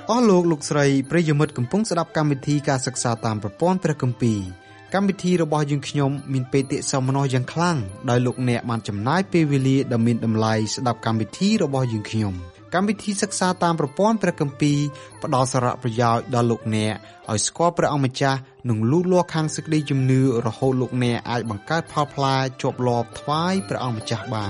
អស់លោកលោកស្រីប្រិយមិត្តកំពុងស្ដាប់កម្មវិធីការសិក្សាតាមប្រព័ន្ធព្រះគម្ពីរកម្មវិធីរបស់យើងខ្ញុំមានបេតិសោមនស្សយ៉ាងខ្លាំងដោយលោកអ្នកបានចំណាយពេលវេលាដ៏មានតម្លៃស្ដាប់កម្មវិធីរបស់យើងខ្ញុំកម្មវិធីសិក្សាតាមប្រព័ន្ធព្រះគម្ពីរផ្ដល់សារៈប្រយោជន៍ដល់លោកអ្នកឲ្យស្គាល់ព្រះអង្គម្ចាស់និងលូតលាស់ខាងសេចក្តីជំនឿរហូតលោកអ្នកអាចបង្កើតផលផ្លែជាប់លាប់ថ្វាយព្រះអង្គម្ចាស់បាន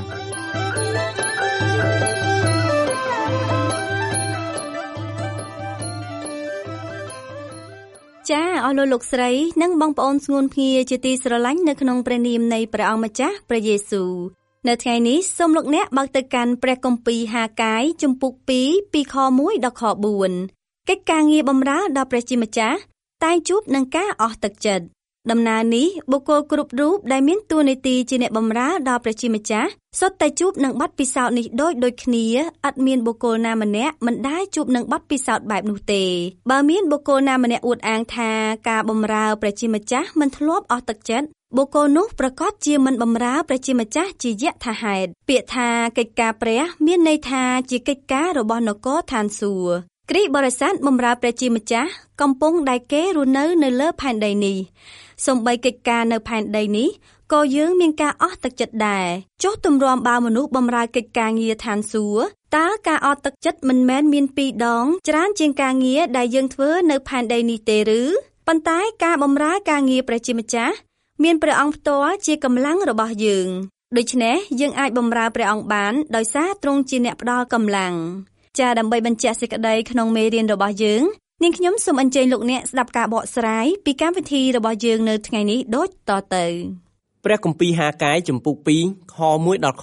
ចាអស់លោកស្រីនិងបងប្អូនស្ងួនភ្ងាជាទីស្រឡាញ់នៅក្នុងព្រះនាមនៃព្រះអង្គម្ចាស់ព្រះយេស៊ូវនៅថ្ងៃនេះសូមលោកអ្នកបើកទៅកាន់ព្រះគម្ពីរហាកាយជំពូក2ពីខ1ដល់ខ4កិច្ចការងារបម្រើដល់ព្រះជាម្ចាស់តែងជួបនឹងការអស់ទឹកចិត្តដំណើរនេះបុគ្គលគ្រប់រូបដែលមានតួនាទីជាអ្នកបម្រើដល់ព្រះជាម្ចាស់សុទ្ធតែជួបនឹងបទពិសោធន៍នេះដូចគ្នាឥតមានបុគ្គលណាម្នាក់មិនដែលជួបនឹងបទពិសោធន៍បែបនោះទេបើមានបុគ្គលណាម្នាក់អួតអាងថាការបម្រើព្រះជាម្ចាស់មិនធ្លាប់អស់ទឹកចិត្តបុគ្គលនោះប្រកាសជាមិនបម្រើព្រះជាម្ចាស់ជាយថាហេតុពាក្យថាកិច្ចការព្រះមានន័យថាជាកិច្ចការរបស់នគរឋានសួគ៌គ្រីស្ទបរិស័ទបម្រើព្រះជាម្ចាស់កំពុងដែលគេរស់នៅលើផែនដីនេះសូម្បីកិច្ចការនៅផែនដីនេះក៏យើងមានការអស់ទឹកចិត្តដែរចុះទម្រាំបើមនុស្សបម្រើកិច្ចការងារឋានសួគ៌តើការអស់ទឹកចិត្តមិនមែនមាន2ដងច្រើនជាងការងារដែលយើងធ្វើនៅផែនដីនេះទេឬប៉ុន្តែការបម្រើការងារព្រះជាម្ចាស់មានព្រះអង្គផ្ទាល់ជាកម្លាំងរបស់យើងដូច្នេះយើងអាចបម្រើព្រះអង្គបានដោយសារទ្រង់ជាអ្នកផ្ដល់កម្លាំងចាដើម្បីបញ្ជាក់សេចក្តីក្នុងមេរៀនរបស់យើងនាងខ្ញុំសូមអញ្ជើញលោកអ្នកស្ដាប់ការបកស្រាយពីកម្មវិធីរបស់យើងនៅថ្ងៃនេះដូចតទៅព្រះគម្ពីរហាកាយជំពូក2ខ1ដល់ខ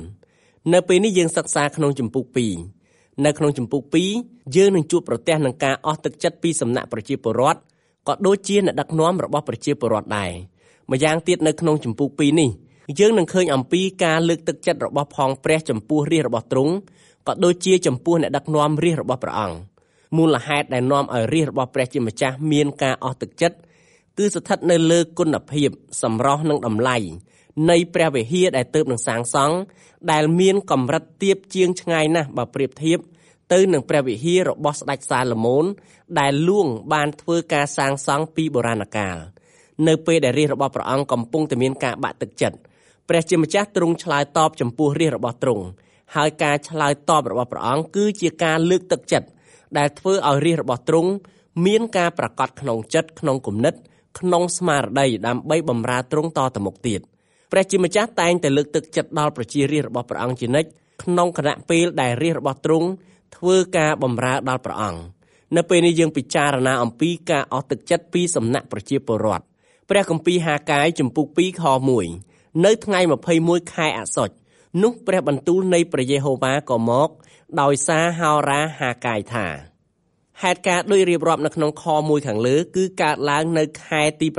4នៅពេលនេះយើងសិក្សាក្នុងជំពូក2នៅក្នុងជំពូក2យើងនឹងជួបប្រទះនឹងការអស់ទឹកចិត្តពីសំណាក់ប្រជាពលរដ្ឋក៏ដូចជាអ្នកដឹកនាំរបស់ប្រជាពលរដ្ឋដែរម្យ៉ាងទៀតនៅក្នុងជំពូក2នេះយើងនឹងឃើញអំពីការលើកទឹកចិត្តរបស់ផងព្រះចំពោះរាជរបស់ទ្រង់ក៏ដូចជាចំពោះអ្នកដឹកនាំរាជរបស់ព្រះអង្គមូលហេតុដែលនាំឲ្យរាជរបស់ព្រះជាម្ចាស់មានការអស់ទឹកចិត្តគឺស្ថិតនៅលើគុណភាពសម្រស់និងតម្លៃនៃព្រះវិហារដែលទើបនឹងសាងសង់ដែលមានកម្រិតទាបជាងឆ្ងាយណាស់បើប្រៀបធៀបទៅនឹងព្រះវិហាររបស់ស្ដេចសាឡូមោនដែលលួងបានធ្វើការសាងសង់ពីបុរាណកាលនៅពេលដែលរាជរបស់ព្រះអង្គកំពុងតែមានការបាក់ទឹកចិត្តព្រះជាម្ចាស់ទ្រង់ឆ្លើយតបចំពោះរាជរបស់ទ្រង់ហើយការឆ្លើយតបរបស់ព្រះអង្គគឺជាការលើកទឹកចិត្តដែលធ្វើឲ្យរាជរបស់ទ្រង់មានការប្រកបក្នុងចិត្តក្នុងគំនិតក្នុងស្មារតីដើម្បីបម្រើទ្រង់តទៅមុខទៀតព្រះជាម្ចាស់តែងតែលើកទឹកចិត្តដល់ប្រជារាស្ត្ររបស់ព្រះអង្គជានិច្ចក្នុងគណៈពេលដែលរាស្ត្ររបស់ទ្រង់ធ្វើការបម្រើដល់ព្រះអង្គនៅពេលនេះយើងពិចារណាអំពីការអស់ទឹកចិត្តពីសំណាក់ប្រជាពលរដ្ឋព្រះគម្ពីរហាកាយជំពូក2ខ1នៅថ្ងៃ21ខែអាសត់នោះព្រះបន្ទូលនៃព្រះយេហូវ៉ាក៏មកដោយសារហោរាហាកាយថាហេតុការណ៍ដូចរៀបរាប់នៅក្នុងខ1ខាងលើគឺកើតឡើងនៅខែទី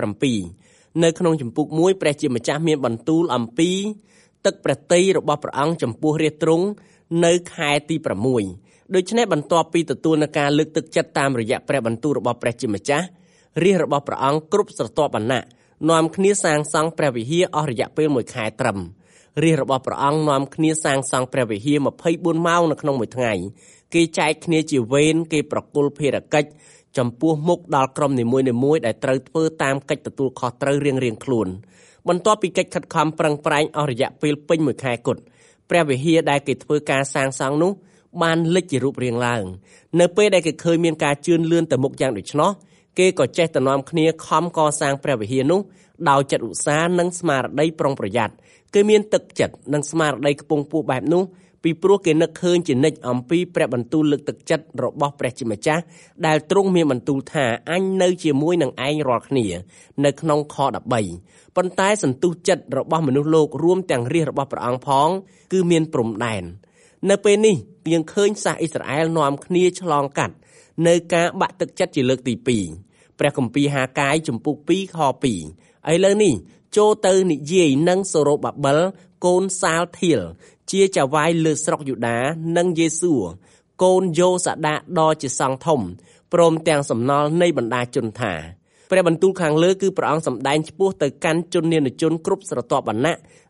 7នៅក្នុងជំពូក1ព្រះជាម្ចាស់មានបន្ទូលអំពីទឹកព្រះទ័យរបស់ព្រះអង្គចំពោះរាជទ្រង់នៅខែទី6ដូច្នេះបន្ទាប់ពីទទួលនឹងការលើកទឹកចិត្តតាមរយៈព្រះបន្ទូលរបស់ព្រះជាម្ចាស់រាជរបស់ព្រះអង្គគ្រប់ស្រទាប់វណ្ណៈនាំគ្នាសាងសង់ព្រះវិហារអស់រយៈពេល1ខែត្រឹមរាជរបស់ព្រះអង្គនាំគ្នាសាងសង់ព្រះវិហារ24ម៉ោងនៅក្នុងមួយថ្ងៃគេចែកគ្នាជាវេនគេប្រគល់ភារកិច្ចចំពោះមុខដល់ក្រុមនីមួយៗដែលត្រូវធ្វើតាមកិច្ចទទួលខុសត្រូវរៀងៗខ្លួនបន្ទាប់ពីកិច្ចខិតខំប្រឹងប្រែងអស់រយៈពេលពេញ1ខែគត់ព្រះវិហារដែលគេធ្វើការសាងសង់នោះបានលេចជារូបរាងឡើងនៅពេលដែលគេឃើញមានការជឿនលឿនទៅមុខយ៉ាងដូច្នោះគេក៏ចេះតែនាំគ្នាខំកសាងព្រះវិហារនោះដោយចិត្តឧស្សាហ៍និងស្មារតីប្រុងប្រយ័ត្នគេមានទឹកចិត្តនិងស្មារតីខ្ពង់ខ្ពស់បែបនោះពីព្រោះគេនឹកឃើញជានិច្ចអំពីព្រះបន្ទូលលើកទឹកចិត្តរបស់ព្រះជាម្ចាស់ដែលទ្រង់មានបន្ទូលថាអញនៅជាមួយនឹងឯងរាល់គ្នានៅក្នុងខ13ប៉ុន្តែសន្ទុះចិត្តរបស់មនុស្សលោករួមទាំងរាជរបស់ព្រះអង្គផងគឺមានព្រំដែននៅពេលនេះយើងឃើញសាសអ៊ីស្រាអែលនាំគ្នាឆ្លងកាត់នៅការបាក់ទឹកចិត្តជាលើកទី2ព្រះគម្ពីរហាកាយជំពូក2ខ2ឥឡូវនេះចូលទៅនិយាយនឹងសូរ៉ូបាបិលកូនសាលធៀលជាចៅហ្វាយលើស្រុកយូដានិងយេស៊ូកូនយ៉ូសាដាដ៏ជាសង្ឃធំព្រមទាំងសំណល់នៃបណ្ដាជនថាព្រះបន្ទូលខាងលើគឺព្រះអង្គសម្ដែងឆ្ពោះទៅកាន់ជននានាជនគ្រប់ស្រទាប់វណ្ណៈ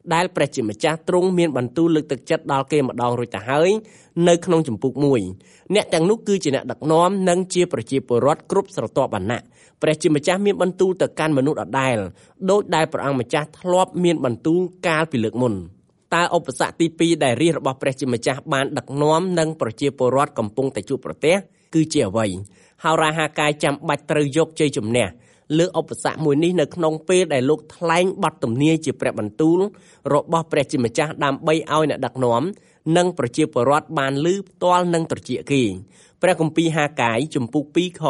ដែលព្រះជាម្ចាស់ទ្រង់មានបន្ទូលលើកទឹកចិត្តដល់គេម្ដងរួចទៅហើយនៅក្នុងជំពូក1អ្នកទាំងនោះគឺជាអ្នកដឹកនាំនិងជាប្រជាពលរដ្ឋគ្រប់ស្រទាប់វណ្ណៈព្រះជាម្ចាស់មានបន្ទូលទៅកាន់មនុស្សដដែលដូចដែលព្រះអង្គម្ចាស់ធ្លាប់មានបន្ទូលកាលពីលើកមុនតើឧបសគ្គទី2ដែលរាជរបស់ព្រះជាម្ចាស់បានដឹកនាំនិងប្រជាពលរដ្ឋកំពុងតែជួបប្រទះគឺជាអ្វីហោរាហាកាយចាំបាច់ត្រូវយកជ័យជំនះលើឧបសគ្គមួយនេះនៅក្នុងពេលដែលលោកថ្លែងបទទំនាយជាព្រះបន្ទូលរបស់ព្រះជាម្ចាស់ដើម្បីឲ្យអ្នកដឹកនាំនិងប្រជាពលរដ្ឋបានឮផ្ទាល់និងត្រជាក់គេព្រះគម្ពីរហាកាយជំពូក2ខ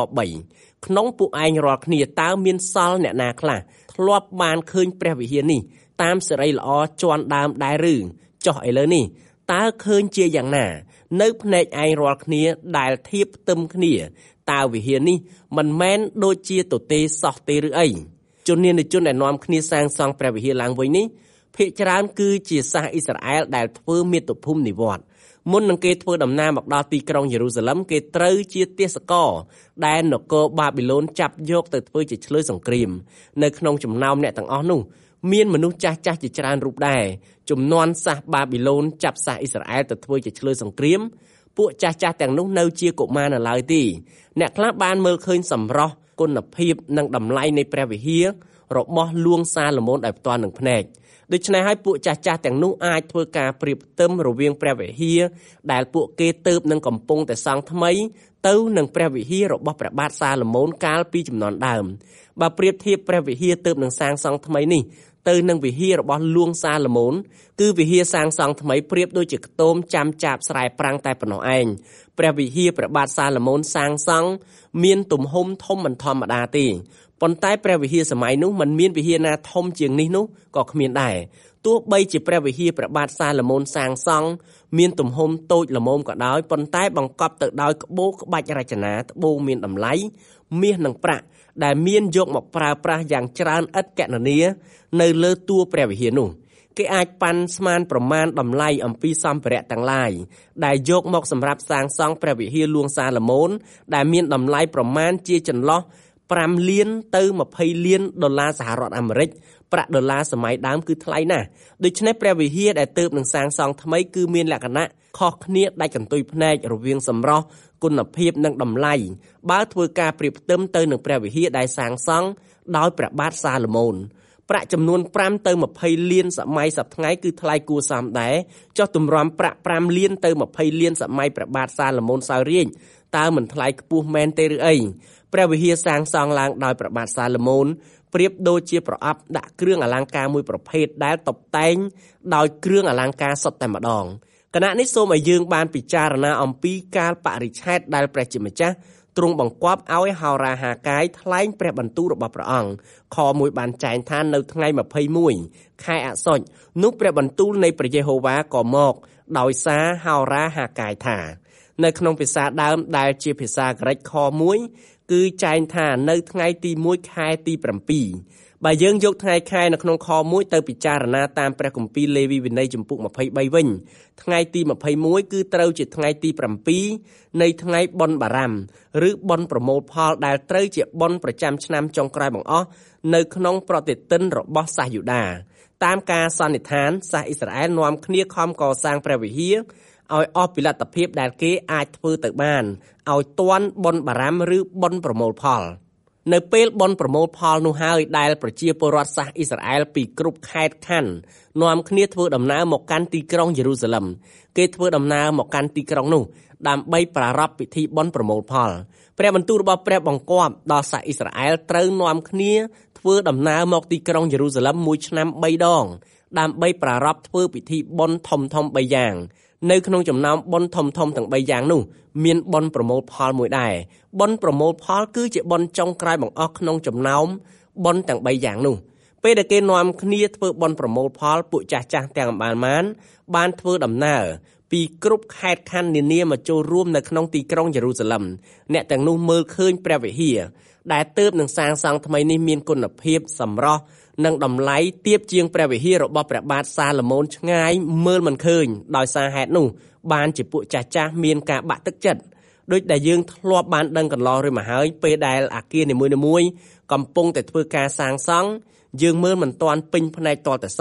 3ក្នុងពួកឯងរាល់គ្នាតើមានសល់អ្នកណាខ្លះធ្លាប់បានឃើញព្រះវិហារនេះតាមសេរីល្អជាន់ដើមដែរឬចុះឥឡូវនេះតើឃើញជាយ៉ាងណានៅភ្នែកឯងរាល់គ្នាដែលធៀបផ្ទឹមគ្នាតើវិហារនេះមិនមែនដូចជាទទេសោះទេឬអីជននានាជនដែលនាំគ្នាសាងសង់ព្រះវិហារឡើងវិញនេះភាគច្រើនគឺជាសាសអ៊ីស្រាអែលដែលធ្វើមាតុភូមិនិវត្តន៍មុននឹងគេធ្វើដំណើរមកដល់ទីក្រុងយេរូសាឡិមគេត្រូវជាទេសករដែលនគរបាប៊ីឡូនចាប់យកទៅធ្វើជាឆ្លើយសង្គ្រាមនៅក្នុងចំណោមអ្នកទាំងអស់នោះមានមនុស្សចាស់ៗជាច្រើនរូបដែរជំនាន់សាសបាប៊ីឡូនចាប់សាសអ៊ីស្រាអែលទៅធ្វើជាឆ្លើយសង្គ្រាមពួកចាស់ៗទាំងនោះនៅជាកុមារនៅឡើយទេអ្នកខ្លះបានមើលឃើញសម្រស់គុណភាពនិងតម្លៃនៃព្រះវិហាររបស់លួងសាឡូមោនដោយផ្ទាល់នឹងភ្នែកដូច្នេះហើយពួកចាស់ៗទាំងនោះអាចធ្វើការប្រៀបផ្ទឹមរវាងព្រះវិហារដែលពួកគេទើបនឹងកំពុងតែសង់ថ្មីទៅនឹងព្រះវិហាររបស់ព្រះបាទសាឡូមោនកាលពីជំនាន់ដើមបើប្រៀបធៀបព្រះវិហារទើបនឹងសាងសង់ថ្មីនេះទៅនឹងវិហាររបស់លួងសាឡូមោនគឺវិហារសាងសង់ថ្មីប្រៀបដូចជាខ្ទមចាំចាបស្រែប្រាំងតែប៉ុណ្ណោះឯងព្រះវិហារព្រះបាទសាឡូមោនសាងសង់មានទំហំធំមិនធម្មតាទេប៉ុន្តែព្រះវិហារសម័យនោះមិនមានវិហារណាធំជាងនេះនោះក៏គ្មានដែរទោះបីជាព្រះវិហារព្រះបាទសាឡូមោនសាងសង់មានទំហំតូចល្មមក៏ដោយប៉ុន្តែបង្កប់ទៅដោយក្បូរក្បាច់រចនាត្បូងមានតម្លៃមាសនិងប្រាក់ដែលមានយកមកប្រើប្រាស់យ៉ាងច្រើនឥតកណនានៅលើតួព្រះវិហារនោះគេអាចប៉ាន់ស្មានប្រមាណតម្លៃអំពីសម្ភារៈទាំងឡាយដែលយកមកសម្រាប់សាងសង់ព្រះវិហារលួងសាឡូមោនដែលមានតម្លៃប្រមាណជាចន្លោះ5លានទៅ20លានដុល្លារសហរដ្ឋអាមេរិកប្រាក់ដុល្លារសម័យដើមគឺថ្លៃណាស់ដូច្នេះព្រះវិហារដែលទើបនឹងសាងសង់ថ្មីគឺមានលក្ខណៈខុសគ្នាដាច់កន្ទុយភ្នែករវាងសម្រស់គុណភាពនិងតម្លៃបើធ្វើការប្រៀបផ្ទឹមទៅនឹងព្រះវិហារដែលសាងសង់ដោយព្រះបាទសាឡូមោនប្រាក់ចំនួន5ទៅ20លានសម័យសប្តាហ៍ថ្ងៃគឺថ្លៃគួរសមដែរចុះទម្រាំប្រាក់5លានទៅ20លានសម័យព្រះបាទសាឡូមោនសោយរាជតើមិនថ្លៃខ្ពស់មែនទេឬអីព្រះវិហារសាងសង់ឡើងដោយព្រះបាទសាឡូមោនប្រៀបដូចជាប្រអប់ដាក់គ្រឿងអលង្ការមួយប្រភេទដែលតុបតែងដោយគ្រឿងអលង្ការសុទ្ធតែម្ដងគណៈនេះសូមឲ្យយើងបានពិចារណាអំពីកាលបរិច្ឆេទដែលព្រះជាម្ចាស់ទ្រង់បង្គាប់ឲ្យហោរាហាកាយថ្លែងព្រះបន្ទូលរបស់ព្រះអង្គខ1បានចែងថានៅថ្ងៃ21ខែអសុចនោះព្រះបន្ទូលនៃព្រះយេហូវ៉ាក៏មកដោយសារហោរាហាកាយថានៅក្នុងភាសាដើមដែលជាភាសាក្រិកខ1គឺចែងថានៅថ្ងៃទី1ខែទី7បើយើងយកថ្ងៃខែនៅក្នុងខ1ទៅពិចារណាតាមព្រះគម្ពីរលេវីវិន័យជំពូក23វិញថ្ងៃទី21គឺត្រូវជាថ្ងៃទី7នៃថ្ងៃបុណ្យបារ៉ាំឬបុណ្យប្រមូលផលដែលត្រូវជាបុណ្យប្រចាំឆ្នាំចុងក្រោយបង្អស់នៅក្នុងប្រតិទិនរបស់សាសយូដាតាមការសន្និដ្ឋានសាសអ៊ីស្រាអែលនាំគ្នាខំកសាងព្រះវិហារឲ្យអស់ពីលទ្ធភាពដែលគេអាចធ្វើទៅបានឲ្យទាន់បុណ្យបារ៉ាំឬបុណ្យប្រមូលផលនៅពេលបុណ្យប្រមូលផលនោះហើយដែលប្រជាពលរដ្ឋសាសអ៊ីស្រាអែលពីគ្រប់ខេត្តខណ្ឌនាំគ្នាធ្វើដំណើរមកកាន់ទីក្រុងយេរូសាឡិមគេធ្វើដំណើរមកកាន់ទីក្រុងនោះដើម្បីប្រារព្ធពិធីបុណ្យប្រមូលផលព្រះបន្ទូលរបស់ព្រះបង្គាប់ដល់សាសអ៊ីស្រាអែលត្រូវនាំគ្នាធ្វើដំណើរមកទីក្រុងយេរូសាឡិមមួយឆ្នាំ3ដងដើម្បីប្រារព្ធធ្វើពិធីបុណ្យធំៗ3យ៉ាងនៅក្នុងចំណោមបុណ្យធំៗទាំង3យ៉ាងនោះមានបុណ្យប្រមូលផលមួយដែរបុណ្យប្រមូលផលគឺជាបុណ្យចុងក្រោយបង្អស់ក្នុងចំណោមបុណ្យទាំង3យ៉ាងនោះពេលដែលគេនាំគ្នាធ្វើបុណ្យប្រមូលផលពួកចាស់ៗទាំងបានធ្វើដំណើរពីគ្រប់ខេត្តខណ្ឌនានាមកចូលរួមនៅក្នុងទីក្រុងយេរូសាឡិមអ្នកទាំងនោះមើលឃើញព្រះវិហារដែលទើបនឹងសាងសង់ថ្មីនេះមានគុណភាពសម្រស់និងតម្លៃទាបជាងព្រះវិហាររបស់ព្រះបាទសាឡូមោនឆ្ងាយមើលមិនឃើញដោយសារហេតុនោះបានជាពួកចាស់ៗមានការបាក់ទឹកចិត្តដូចដែលយើងធ្លាប់បានដឹងកន្លងរួចមកហើយពេលដែលអគារនីមួយៗកំពុងតែធ្វើការសាងសង់យើងមើលមិនទាន់ពេញភ្នែកទាល់តែសោះ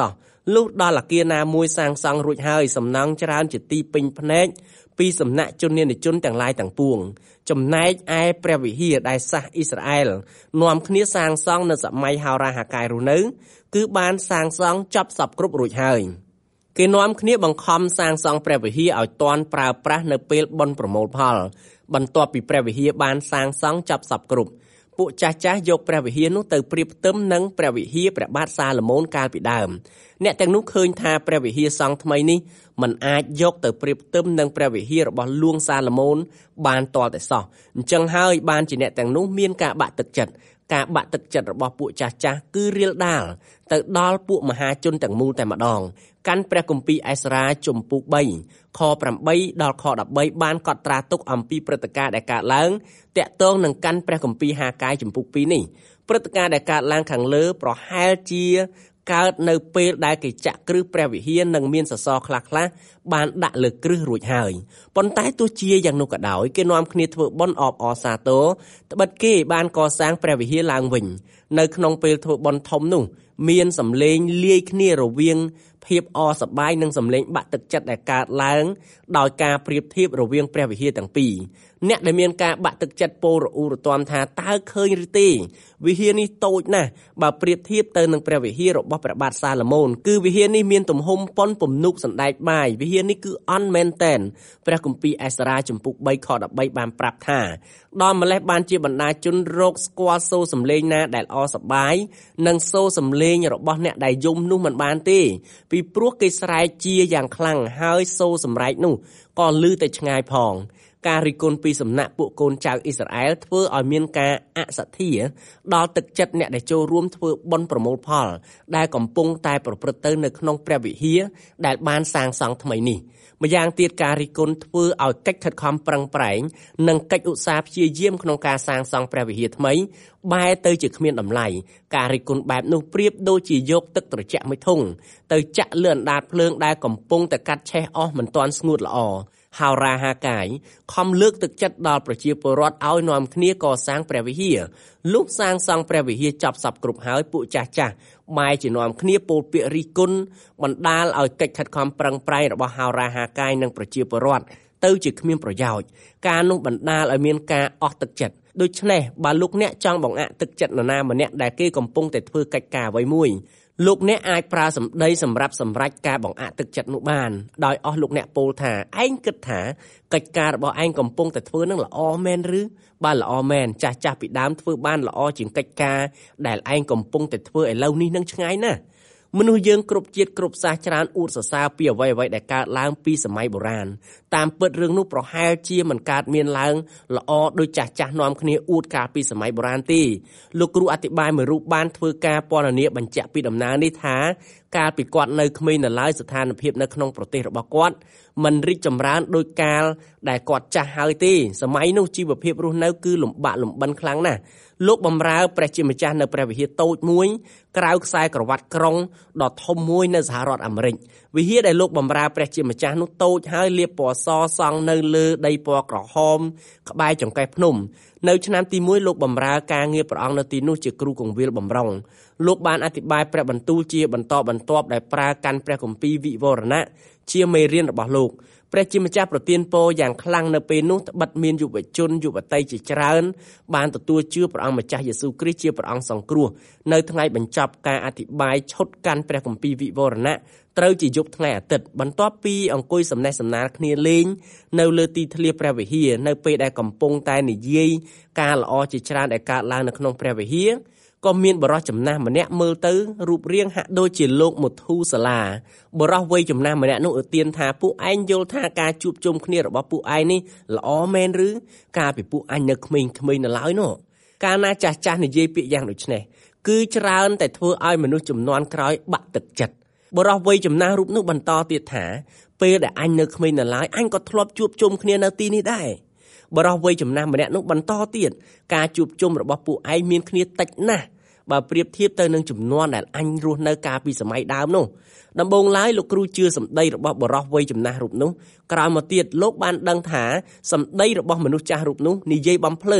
លុះដល់អគារណាមួយសាងសង់រួចហើយសំណង់ច្រើនជាទីពេញភ្នែកពីសំណាក់ជននានាជនទាំងឡាយទាំងពួងចំណែកឯព្រះវិហារដែលសាសអ៊ីស្រាអែលនាំគ្នាសាងសង់នៅសម័យហោរាហាកាយរស់នៅគឺបានសាងសង់ចប់សពគ្រប់រួចហើយគេនាំគ្នាបង្ខំសាងសង់ព្រះវិហារឲ្យទាន់ប្រើប្រាស់នៅពេលបុណ្យប្រមូលផលបន្ទាប់ពីព្រះវិហារបានសាងសង់ចប់សពគ្រប់ពួកចាស់យកព្រះវិហារនោះទៅប្រៀបផ្ទឹមនឹងព្រះវិហារព្រះបាទសាឡូមោនកាលពីដើមអ្នកទាំងនោះឃើញថាព្រះវិហារសង់ថ្មីនេះมันអាចយកទៅប្រៀបផ្ទឹមនឹងព្រះវិហាររបស់លួងសាឡូមោនបានទាល់តែសោះអញ្ចឹងហើយបានជាអ្នកទាំងនោះមានការបាក់ទឹកចិត្តរបស់ពួកចាស់គឺរៀលដាលទៅដល់ពួកមហាជនទាំងមូលតែម្ដងកាន់ព្រះគម្ពីរអេសារ៉ាជំពូក3ខ8ដល់ខ13បានកត់ត្រាទុកអំពីព្រឹត្តិការណ៍ដែលកើតឡើងតាក់ទងនឹងកាន់ព្រះគម្ពីរហាកាយជំពូក2នេះព្រឹត្តិការណ៍ដែលកើតឡើងខាងលើប្រហែលជាកើតនៅពេលដែលគេចាក់គ្រឹះព្រះវិហារនិងមានសសរខ្លះបានដាក់លើគ្រឹះរួចហើយប៉ុន្តែទោះជាយ៉ាងនោះក៏ដោយគេនាំគ្នាធ្វើបុណ្យអបអរសាទរត្បិតគេបានកសាងព្រះវិហារឡើងវិញនៅក្នុងពេលធ្វើបុណ្យធំនោះមានសម្លេងលាយគ្នារវាងភាពអសប្បាយនិងសម្លេងបាក់ទឹកចិត្តដែលកើតឡើងដោយការប្រៀបធៀបរវាងព្រះវិហារទាំងពីរអ្នកដែលមានការបាក់ទឹកចិត្តពោលរអ៊ូរទាំថាតើឃើញឬទេវិហារនេះតូចណាស់បើប្រៀបធៀបទៅនឹងព្រះវិហាររបស់ព្រះបាទសាឡូមោនគឺវិហារនេះមានទំហំប៉ុនពំនុកសណ្ដែកបាយវិហារនេះគឺអន់មែនតែនព្រះគម្ពីរអេសារ៉ាជំពូក3ខ13បានប្រាប់ថាដល់ម្លេះបានជាបណ្ដាជនរកស្គាល់សូរសំឡេងណាដែលអសប្បាយនិងសូរសំឡេងរបស់អ្នកដែលយំនោះមិនបានទេពីព្រោះគេស្រែកជាយ៉ាងខ្លាំងហើយសូរសម្រែកនោះក៏ឮតែឆ្ងាយផងការរិះគន់ពីសំណាក់ពួកកូនចៅអ៊ីស្រាអែលធ្វើឲ្យមានការអសទ្ធាដល់ទឹកចិត្តអ្នកដែលចូលរួមធ្វើបុណ្យប្រមូលផលដែលកំពុងតែប្រព្រឹត្តទៅនៅក្នុងព្រះវិហារដែលបានសាងសង់ថ្មីនេះម្យ៉ាងទៀតការរិះគន់ធ្វើឲ្យកិច្ចខិតខំប្រឹងប្រែងនិងកិច្ចឧស្សាហ៍ព្យាយាមក្នុងការសាងសង់ព្រះវិហារថ្មីបែរទៅជាគ្មានតម្លៃការរិះគន់បែបនោះប្រៀបដូចជាយកទឹកត្រជាក់មួយធុងទៅចាក់លើអណ្ដាតភ្លើងដែលកំពុងតែកាត់ឆេះអស់មិនទាន់ស្ងួតល្អហោរាហាកាយខំលើកទឹកចិត្តដល់ប្រជាពលរដ្ឋឲ្យនាំគ្នាកសាងព្រះវិហារលុះសាងសង់ព្រះវិហារចប់សពគ្រប់ហើយពួកចាស់បែរជានាំគ្នាពោលពាក្យរិះគន់បណ្ដាលឲ្យកិច្ចខិតខំប្រឹងប្រែងរបស់ហោរាហាកាយនិងប្រជាពលរដ្ឋទៅជាគ្មានប្រយោជន៍ការនោះបណ្ដាលឲ្យមានការអស់ទឹកចិត្តដូច្នេះបើលោកអ្នកចង់បង្អាក់ទឹកចិត្តនរណាម្នាក់ដែលគេកំពុងតែធ្វើកិច្ចការអ្វីមួយលោកអ្នកអាចប្រើសម្ដីសម្រាប់សម្រេចការបង្អាក់ទឹកចិត្តនោះបានដោយអស់លោកអ្នកពោលថាឯងគិតថាកិច្ចការរបស់ឯងកំពុងតែធ្វើនឹងល្អមែនឬបើល្អមែនចាស់ពីដើមធ្វើបានល្អជាងកិច្ចការដែលឯងកំពុងតែធ្វើឥឡូវនេះនឹងឆ្ងាយណាស់មនុស្សយើងគ្រប់ជាតិគ្រប់សាសច្រើនអួតសរសើរពីអ្វីដែលកើតឡើងពីសម័យបុរាណតាមពិតរឿងនោះប្រហែលជាមិនកើតមានឡើងល្អដោយចាស់នាំគ្នាអួតកាលពីសម័យបុរាណទេលោកគ្រូអធិប្បាយមួយរូបបានធ្វើការពណ៌នាបញ្ជាក់ពីដំណើរនេះថាកាលពីគាត់នៅក្មេងនៅឡើយស្ថានភាពនៅក្នុងប្រទេសរបស់គាត់មិនរីកចម្រើនដោយកាលដែលគាត់ចាស់ហើយទេសម័យនោះជីវភាពរស់នៅគឺលំបាកលំបិនខ្លាំងណាស់លោកបម្រើព្រះជាម្ចាស់នៅព្រះវិហារតូចមួយក្រៅខ្សែក្រវ៉ាត់ក្រុងដ៏ធំមួយនៅសហរដ្ឋអាមេរិកវិហារដែលលោកបម្រើព្រះជាម្ចាស់នោះតូចហើយលាបពណ៌សសង់នៅលើដីពណ៌ក្រហមក្បែរចង្កេះភ្នំនៅឆ្នាំទី1លោកបម្រើការងារព្រះអង្គនៅទីនោះជាគ្រូកងវិលបំរុងលោកបានអធិប្បាយព្រះបន្ទូលជាបន្តបន្ទាប់ដែលប្រើកាន់ព្រះគម្ពីរវិវរណៈជាមេរៀនរបស់លោកព្រះជាម្ចាស់ប្រទានពរយ៉ាងខ្លាំងនៅពេលនោះត្បិតមានយុវជនយុវតីជាច្រើនបានទទួលជឿព្រះអង្គម្ចាស់យេស៊ូវគ្រីស្ទជាព្រះអង្គសង្គ្រោះនៅថ្ងៃបញ្ចប់ការអធិប្បាយឈុតកាន់ព្រះគម្ពីរវិវរណៈត្រូវជាយប់ថ្ងៃអាទិត្យបន្ទាប់ពីអង្គុយសំណេះសំណាលគ្នាលេងនៅលើទីធ្លាព្រះវិហារនៅពេលដែលកំពុងតែនិយាយការល្អជាច្រើនដែលកើតឡើងនៅក្នុងព្រះវិហារក៏មានបរិសចំណាស់ម្នាក់មើលទៅរូបរាងហាក់ដូចជាលោកមុធូសាឡាបរិសវ័យចំណាស់ម្នាក់នោះឧទានថាពួកឯងយល់ថាការជួបជុំគ្នារបស់ពួកឯងនេះល្អមែនឬកាលពីពួកអញនៅក្មេងៗនៅឡើយនោះកាលណាចាស់និយាយពាក្យយ៉ាងដូចនេះគឺច្រើនតែធ្វើឲ្យមនុស្សជំនាន់ក្រោយបាក់ទឹកចិត្តបរិសវ័យចំណាស់រូបនោះបន្តទៀតថាពេលដែលអញនៅក្មេងនៅឡើយអញក៏ធ្លាប់ជួបជុំគ្នានៅទីនេះដែរបរិសវ័យចំណាស់ម្នាក់នោះបន្តទៀតការជួបជុំរបស់ពួកឯងមានគ្នាតិចណាស់បើប្រៀបធៀបទៅនឹងចំនួនដែលអញរស់នៅកាលពីសម័យដើមនោះដំបូងឡើយលោកគ្រូជឿសម្ដីរបស់បរិសវ័យចំណាស់រូបនោះក្រោយមកទៀតលោកបានដឹងថាសម្ដីរបស់មនុស្សចាស់រូបនោះនិយាយបំភ្លើស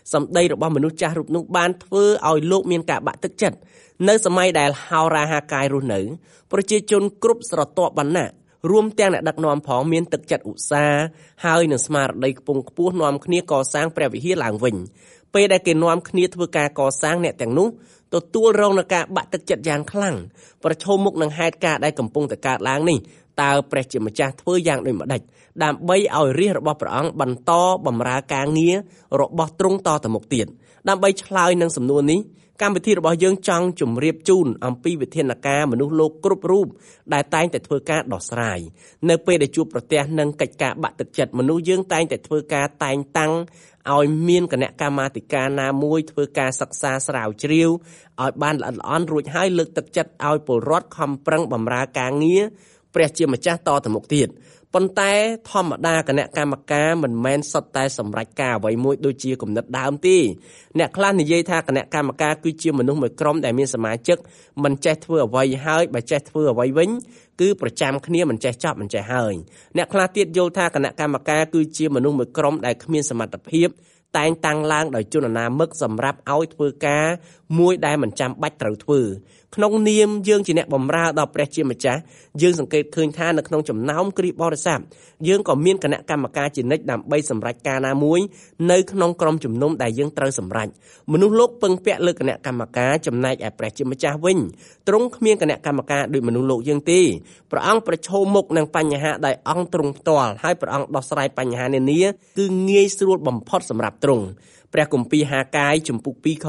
សម្ដីរបស់មនុស្សចាស់រូបនោះបានធ្វើឲ្យលោកមានការបាក់ទឹកចិត្តនៅសម័យដែលហោរាហាកាយរស់នៅប្រជាជនគ្រប់ស្រទាប់វណ្ណៈរួមទាំងអ្នកដឹកនាំផងមានទឹកចិត្តឧស្សាហ៍ហើយនឹងស្មារតីខ្ពង់ខ្ពស់នាំគ្នាកសាងព្រះវិហារឡើងវិញពេលដែលគេនាំគ្នាធ្វើការកសាងអ្នកទាំងនោះទទួលរងនឹងការបាក់ទឹកចិត្តយ៉ាងខ្លាំងប្រឈមមុខនឹងហេតុការណ៍ដែលកំពុងតែកើតឡើងនេះតើព្រះជាម្ចាស់ធ្វើយ៉ាងដូចម្ដេចដើម្បីឲ្យរាជរបស់ព្រះអង្គបន្តបម្រើការងាររបស់ទ្រង់តទៅមុខទៀតដើម្បីឆ្លើយនឹងសំណួរនេះកម្មវិធីរបស់យើងចង់ជម្រាបជូនអំពីវិធានការមនុស្សលោកគ្រប់រូបដែលតែងតែធ្វើការដោះស្រាយនៅពេលដែលជួបប្រទះនឹងកិច្ចការបាក់ទឹកចិត្តមនុស្សយើងតែងតែធ្វើការតែងតាំងឲ្យមានគណៈកម្មាធិការណាមួយធ្វើការសិក្សាស្រាវជ្រាវឲ្យបានល្អិតល្អន់រួចហើយលើកទឹកចិត្តឲ្យពលរដ្ឋខំប្រឹងបម្រើការងារព្រះជាម្ចាស់តទៅមុខទៀតប៉ុន្តែធម្មតាគណៈកម្មការមិនមែនសុទ្ធតែសម្រេចការអ្វីមួយដូចជាគំនិតដើមទេអ្នកខ្លះនិយាយថាគណៈកម្មការគឺជាមនុស្សមួយក្រុមដែលមានសមាជិកមិនចេះធ្វើអ្វីហើយបើចេះធ្វើអ្វីវិញគឺប្រចាំគ្នាមិនចេះចប់មិនចេះហើយអ្នកខ្លះទៀតយល់ថាគណៈកម្មការគឺជាមនុស្សមួយក្រុមដែលគ្មានសមត្ថភាពតែងតាំងឡើងដោយជនអនាមិកសម្រាប់ឲ្យធ្វើការមួយដែលមិនចាំបាច់ត្រូវធ្វើក្នុងនាមយើងជាអ្នកបម្រើដល់ព្រះជាម្ចាស់យើងសង្កេតឃើញថានៅក្នុងចំណោមគ្រីស្ទបរិស័ទយើងក៏មានគណៈកម្មការជានិច្ចដើម្បីសម្រេចការណាមួយនៅក្នុងក្រុមជំនុំដែលយើងត្រូវសម្រេចមនុស្សលោកពឹងពាក់លើគណៈកម្មការចំណែកឯព្រះជាម្ចាស់វិញទ្រង់គ្មានគណៈកម្មការដូចមនុស្សលោកយើងទេព្រះអង្គប្រឈមមុខនឹងបញ្ហាដោយអង្គទ្រង់ផ្ទាល់ហើយព្រះអង្គដោះស្រាយបញ្ហានានាគឺងាយស្រួលបំផុតសម្រាប់ទ្រង់ព្រះគម្ពីរហាកាយជំពូក 2 ខ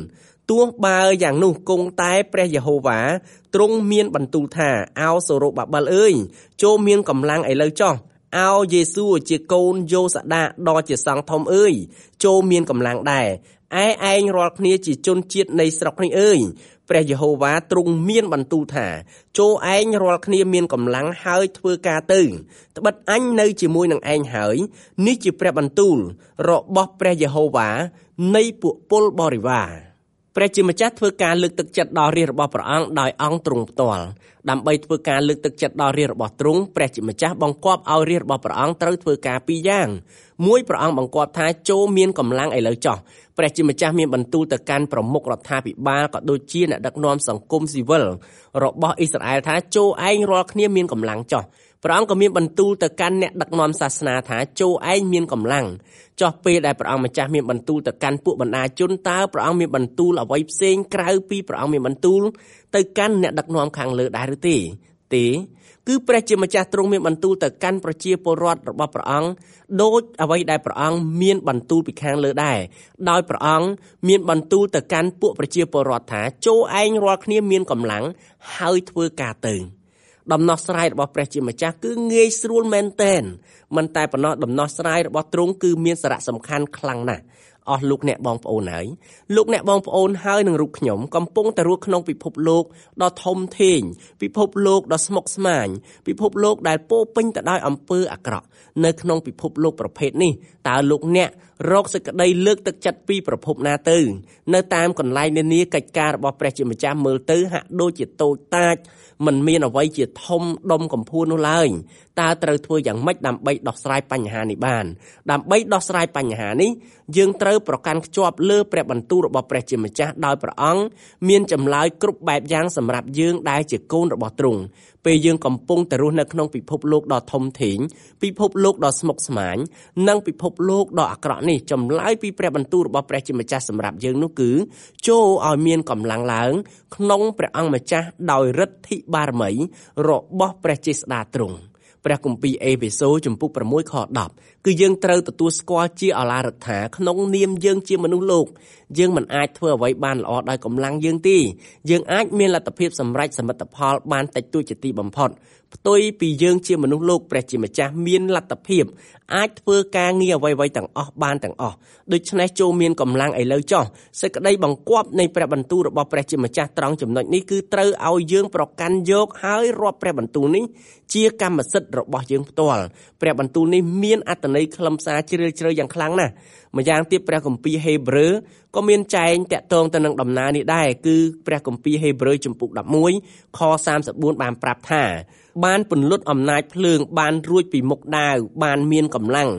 4 ទោះបើយ៉ាងនោះគង់តែព្រះយេហូវ៉ាទ្រង់មានបន្ទូលថាអោសូរ៉ូបាបែលអើយចូលមានកម្លាំងឥឡូវចុះអោយេស៊ូជាកូនយូសាដាដ៏ជាសង្ឃធំអើយចូលមានកម្លាំងដែរឯងរាល់គ្នាជាជនជាតិនៃស្រុកនេះអើយព្រះយេហូវ៉ាទ្រង់មានបន្ទូលថាចូលឯងរាល់គ្នាមានកម្លាំងហើយធ្វើការទៅត្បិតអញនៅជាមួយនឹងឯងហើយនេះជាព្រះបន្ទូលរបស់ព្រះយេហូវ៉ានៃពួកពលបរិវារព្រះជាម្ចាស់ធ្វើការលើកទឹកចិត្តដល់រាជរបស់ព្រះអង្គដោយអង្គទ្រង់ផ្ទាល់ដើម្បីធ្វើការលើកទឹកចិត្តដល់រាជរបស់ទ្រង់ព្រះជាម្ចាស់បង្គាប់ឲ្យរាជរបស់ព្រះអង្គត្រូវធ្វើការពីរយ៉ាងមួយព្រះអង្គបង្គាប់ថាចូលមានកម្លាំងឥឡូវចុះព្រះជាម្ចាស់មានបន្ទូលទៅកាន់ប្រមុខរដ្ឋាភិបាលក៏ដូចជាអ្នកដឹកនាំសង្គមស៊ីវិលរបស់អ៊ីស្រាអែលថាចូលឯងរាល់គ្នាមានកម្លាំងចុះព្រះអង្គក៏មានបន្ទូលទៅកាន់អ្នកដឹកនាំសាសនាថាចូលឯងមានកម្លាំងចុះពេលដែលព្រះអង្គម្ចាស់មានបន្ទូលទៅកាន់ពួកបណ្ដាជនតើព្រះអង្គមានបន្ទូលអ្វីផ្សេងក្រៅពីព្រះអង្គមានបន្ទូលទៅកាន់អ្នកដឹកនាំខាងលើដែរឬទេគឺព្រះជាម្ចាស់ទ្រង់មានបន្ទូលទៅកាន់ប្រជាពលរដ្ឋរបស់ព្រះអង្គដូចអ្វីដែលព្រះអង្គមានបន្ទូលពីខាងលើដែរដោយព្រះអង្គមានបន្ទូលទៅកាន់ពួកប្រជាពលរដ្ឋថាចូលឯងរាល់គ្នាមានកម្លាំងហើយធ្វើការទៅដំណោះស្រាយរបស់ព្រះជាម្ចាស់គឺងាយស្រួលមែនទែនមិនតែប៉ុណ្ណោះដំណោះស្រាយរបស់ទ្រង់គឺមានសារៈសំខាន់ខ្លាំងណាស់អស់លោកអ្នកបងប្អូនហើយលោកអ្នកបងប្អូនហើយនឹងរូបខ្ញុំកំពុងតែរស់ក្នុងពិភពលោកដ៏ធំធេងពិភពលោកដ៏ស្មុគស្មាញពិភពលោកដែលពោពេញទៅដោយអំពើអាក្រក់នៅក្នុងពិភពលោកប្រភេទនេះតើលោកអ្នករកសេចក្តីលើកទឹកចិត្តពីប្រភពណាទៅនៅតាមកន្លែងនានាកិច្ចការរបស់ព្រះជាម្ចាស់មើលទៅហាក់ដូចជាតូចតាចមិនមានអ្វីជាធំដុំកំភួននោះឡើយតើត្រូវធ្វើយ៉ាងម៉េចដើម្បីដោះស្រាយបញ្ហានេះបានដើម្បីដោះស្រាយបញ្ហានេះយើងត្រូវប្រកាន់ខ្ជាប់លើព្រះបន្ទូលរបស់ព្រះជាម្ចាស់ដោយព្រះអង្គមានចម្លើយគ្រប់បែបយ៉ាងសម្រាប់យើងដែលជាកូនរបស់ទ្រង់ពេលយើងកំពុងតែរស់នៅក្នុងពិភពលោកដ៏ធំធេងពិភពលោកដ៏ស្មុគស្មាញនិងពិភពលោកដ៏អាក្រក់នេះចម្លើយពីព្រះបន្ទូលរបស់ព្រះជាម្ចាស់សម្រាប់យើងនោះគឺចូលឲ្យមានកម្លាំងឡើងក្នុងព្រះអង្គម្ចាស់ដោយឫទ្ធិបារមីរបស់ព្រះចេស្តាទ្រង់ព្រះគម្ពីរអេភេសូជំពូក 6 ខ 10 គឺយើងត្រូវទទួលស្គាល់ជាឱឡារិកថាក្នុងនាមយើងជាមនុស្សលោកយើងមិនអាចធ្វើអ្វីបានល្អដោយកម្លាំងយើងទេយើងអាចមានលទ្ធភាពសម្រេចសមិទ្ធផលបានតិចតួចជាទីបំផុតផ្ទុយពីយើងជាមនុស្សលោកព្រះជាម្ចាស់មានលទ្ធភាពអាចធ្វើការងារអ្វីៗទាំងអស់បានទាំងអស់ដូច្នេះចូលមានកម្លាំងឥឡូវចុះសេចក្តីបង្គាប់នៃព្រះបន្ទូលរបស់ព្រះជាម្ចាស់ត្រង់ចំណុចនេះគឺត្រូវឲ្យយើងប្រកាន់យកហើយរាប់ព្រះបន្ទូលនេះជាកម្មសិទ្ធិរបស់យើងផ្ទាល់ព្រះបន្ទូលនេះមានអត្ថន័យខ្លឹមសារជ្រាលជ្រៅយ៉ាងខ្លាំងណាស់ម្យ៉ាងទៀតព្រះគម្ពីរហេព្រើរក៏មានចែងតាក់ទងទៅនឹងដំណើរនេះដែរគឺព្រះគម្ពីរហេព្រើរជំពូក 11 ខ 34 បានប្រាប់ថាបានពន្លត់អំណាចភ្លើងបានរួចពីមុខដាវបានមានកម្លាំង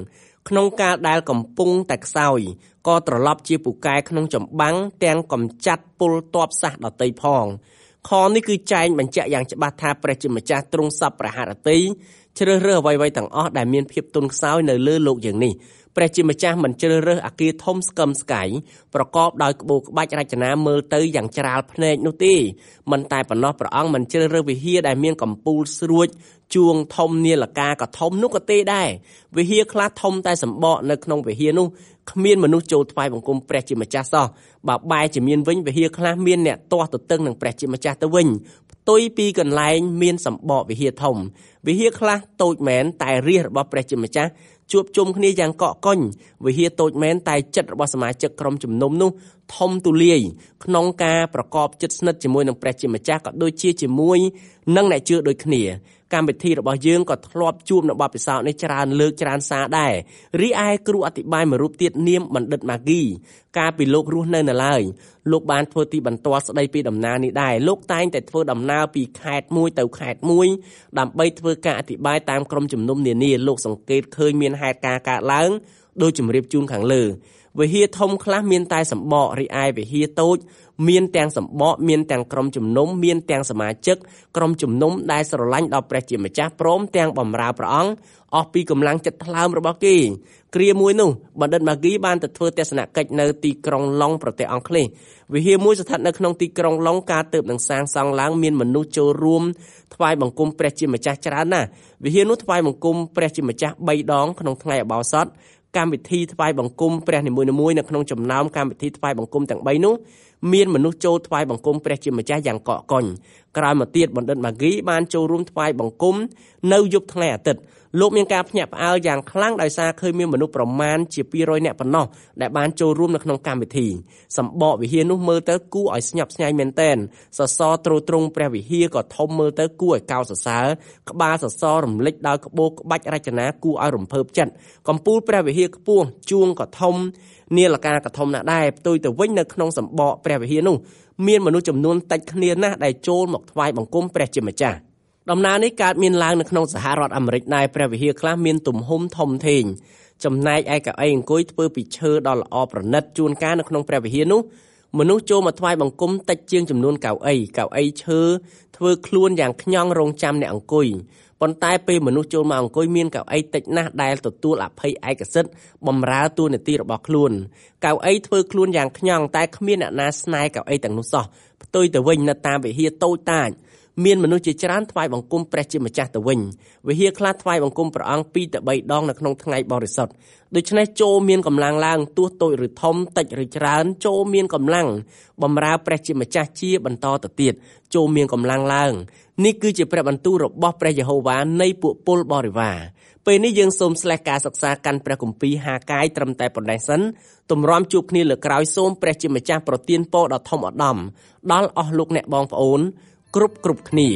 ក្នុងកាលដែលកំពុងតែខ្សោយក៏ត្រឡប់ជាពូកែក្នុងចម្បាំងទាំងកំចាត់ពលទ័ពសាសដតីផងខនេះគឺចែងបញ្ជាក់យ៉ាងច្បាស់ថាព្រះជាម្ចាស់ទ្រង់សពប្រហារតីជ្រើសរើសអ្វីៗទាំងអស់ដែលមានភាពទន់ខ្សោយនៅលើលោកយ៉ាងនេះព្រះជាម្ចាស់មិនជ្រើសរើសអគារធំស្កឹមស្កៃប្រកបដោយក្បូរក្បាច់រចនាមើលទៅយ៉ាងច្រាលភ្នែកនោះទេមិនតែប៉ុណ្ណោះព្រះអង្គមិនជ្រើសរើសវិហារដែលមានកំពូលស្រួចជួងធំនាឡិកាក៏ធំនោះក៏ទេដែរវិហារខ្លះធំតែសម្បកនៅក្នុងវិហារនោះគ្មានមនុស្សចូលថ្វាយបង្គំព្រះជាម្ចាស់សោះបើបែរជាមានវិញវិហារខ្លះមានអ្នកទាស់ទទឹងនឹងព្រះជាម្ចាស់ទៅវិញផ្ទុយពីកន្លែងមានសម្បកវិហារធំវិហារខ្លះតូចមែនតែរាជរបស់ព្រះជាម្ចាស់ជួបជុំគ្នាយ៉ាងកក់កុញវិហារតូចមែនតែចិត្តរបស់សមាជិកក្រុមជំនុំនោះធំទូលាយក្នុងការប្រកបចិត្តស្និទ្ធជាមួយនឹងព្រះជាម្ចាស់ក៏ដូចជាជាមួយនឹងអ្នកជឿដូចគ្នាកម្មវិធីរបស់យើងក៏ធ្លាប់ជួបនៅបទពិសោធន៍នេះច្រើនលើកច្រើនសារដែររីឯគ្រូអធិប្បាយមួយរូបទៀតនាមបណ្ឌិតម៉ាហ្គីកាលពីលោករស់នៅឡើយលោកបានធ្វើទីបន្ទាល់ស្ដីពីដំណើរនេះដែរលោកតែងតែធ្វើដំណើរពីខេត្តមួយទៅខេត្តមួយដើម្បីធ្វើការអធិប្បាយតាមក្រុមជំនុំនានាលោកសង្កេតឃើញមានហេតុការណ៍កើតឡើងដោយជម្រាបជូនខាងលើវិហារធំខ្លះមានតែសម្បករីឯវិហារតូចមានទាំងសម្បកមានទាំងក្រុមជំនុំមានទាំងសមាជិកក្រុមជំនុំដែលស្រឡាញ់ដល់ព្រះជាម្ចាស់ព្រមទាំងបម្រើព្រះអង្គអស់ពីកម្លាំងចិត្តថ្លើមរបស់គេគ្រាមួយនោះបណ្ឌិតម៉ាហ្គីបានទៅធ្វើទស្សនកិច្ចនៅទីក្រុងឡុងប្រទេសអង់គ្លេសវិហារមួយស្ថិតនៅក្នុងទីក្រុងឡុងការទើបនឹងសាងសង់ឡើងមានមនុស្សចូលរួមថ្វាយបង្គំព្រះជាម្ចាស់ច្រើនណាស់វិហារនោះថ្វាយបង្គំព្រះជាម្ចាស់3ដងក្នុងថ្ងៃឧបោសថកម្មវិធីថ្វាយបង្គំព្រះនីមួយៗនៅក្នុងចំណោមកម្មវិធីថ្វាយបង្គំទាំង3នោះមានមនុស្សចូលថ្វាយបង្គំព្រះជាម្ចាស់យ៉ាងកក់កុញក្រោយមកទៀតបណ្ឌិតម៉ាហ្គីបានចូលរួមថ្វាយបង្គំនៅយប់ថ្ងៃអាទិត្យលោកមានការភ្ញាក់ផ្អើលយ៉ាងខ្លាំងដោយសារឃើញមានមនុស្សប្រមាណជា200នាក់ប៉ុណ្ណោះដែលបានចូលរួមនៅក្នុងកម្មវិធីសម្បកវិហារនោះមើលទៅគួរឲ្យស្ញប់ស្ញែងមែនទែនសសរទ្រទ្រង់ព្រះវិហារក៏ធំមើលទៅគួរឲ្យកោតសរសើរក្បាលសសររំលេចដោយក្បូរក្បាច់រចនាគួរឲ្យរំភើបចិត្តកំពូលព្រះវិហារខ្ពស់ជួងក៏ធំនាឡិកាក៏ធំណាស់ដែរផ្ទុយទៅវិញនៅក្នុងសម្បកព្រះវិហារនោះមានមនុស្សចំនួនតិចគ្នាណាស់ដែលចូលមកថ្វាយបង្គំព្រះជាម្ចាស់ដំណើរនេះកើតមានឡើងនៅក្នុងសហរដ្ឋអាមេរិកដែរព្រះវិហារខ្លះមានទំហំធំធេងចំណែកឯកៅអីអង្គុយធ្វើពីឈើដ៏ល្អប្រណិតជួនកាលនៅក្នុងព្រះវិហារនោះមនុស្សចូលមកថ្វាយបង្គំតិចជាងចំនួនកៅអីឈើធ្វើខ្លួនយ៉ាងខ្ញង់រងចាំអ្នកអង្គុយប៉ុន្តែពេលមនុស្សចូលមកអង្គុយមានកៅអីតិចណាស់ដែលទទួលអភ័យឯកសិទ្ធិបម្រើតួនាទីរបស់ខ្លួនកៅអីធ្វើខ្លួនយ៉ាងខ្ញង់តែគ្មានអ្នកណាស្នេហ៍កៅអីទាំងនោះសោះផ្ទុយទៅវិញនៅតាមវិហារតូចតាចមានមនុស្សជាច្រើនថ្វាយបង្គំព្រះជាម្ចាស់ទៅវិញវិហារខ្លះថ្វាយបង្គំព្រះអង្គ2ទៅ3ដងនៅក្នុងថ្ងៃបរិសុទ្ធដូច្នេះចូលមានកម្លាំងឡើងទោះតូចឬធំតិចឬច្រើនចូលមានកម្លាំងបម្រើព្រះជាម្ចាស់ជាបន្តទៅទៀតចូលមានកម្លាំងឡើងនេះគឺជាព្រះបន្ទូលរបស់ព្រះយេហូវ៉ានៃពួកពលបរិវារពេលនេះយើងសូមស្លេះការសិក្សាកាន់ព្រះគម្ពីរហាកាយត្រឹមតែប៉ុណ្ណេះសិនទម្រាំជួបគ្នាលើក្រោយសូមព្រះជាម្ចាស់ប្រទានពរដ៏ធំឧត្តមដល់អស់លោកអ្នកបងប្អូនគ្រប់គ្នា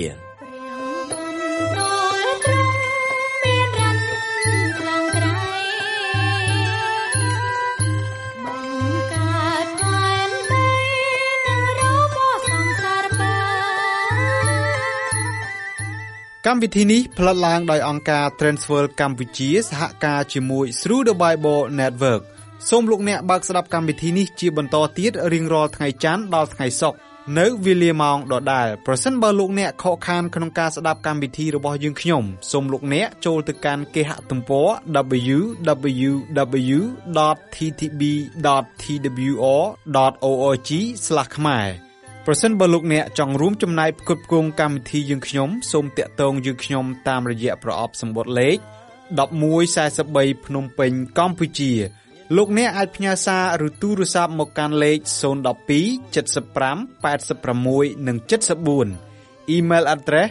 កម្មវិធីនេះផ្លាត់ឡើងដោយអង្គការ Transworld កម្ពុជាសហការជាមួយ Through the Bible Network សូមលោកអ្នកបើកស្ដាប់កម្មវិធីនេះជាបន្តទៀតរៀងរាល់ថ្ងៃច័ន្ទដល់ថ្ងៃសុក្រនៅវេលាម៉ោងដដែលប្រសិនបើលោកអ្នកខកខានក្នុងការស្ដាប់កម្មវិធីរបស់យើងខ្ញុំសូមលោកអ្នកចូលទៅកាន់គេហទំព័រ www.ttb.twr.org/ ខ្មែរប្រសិនបើលោកអ្នកចង់រួមចំណែកផ្គត់ផ្គង់កម្មវិធីយើងខ្ញុំសូមតាក់ទងយើងខ្ញុំតាមរយៈប្រអប់សម្បត្តិលេខ1143ភ្នំពេញកម្ពុជាលោកអ្នកអាចផ្ញើសារឬទូរស័ព្ទមកកាន់លេខ012 75 86 និង 74 Email address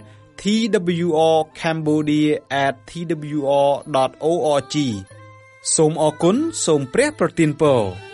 twrcambodia@twr.org សូមអរគុណសូមព្រះប្រទានពរ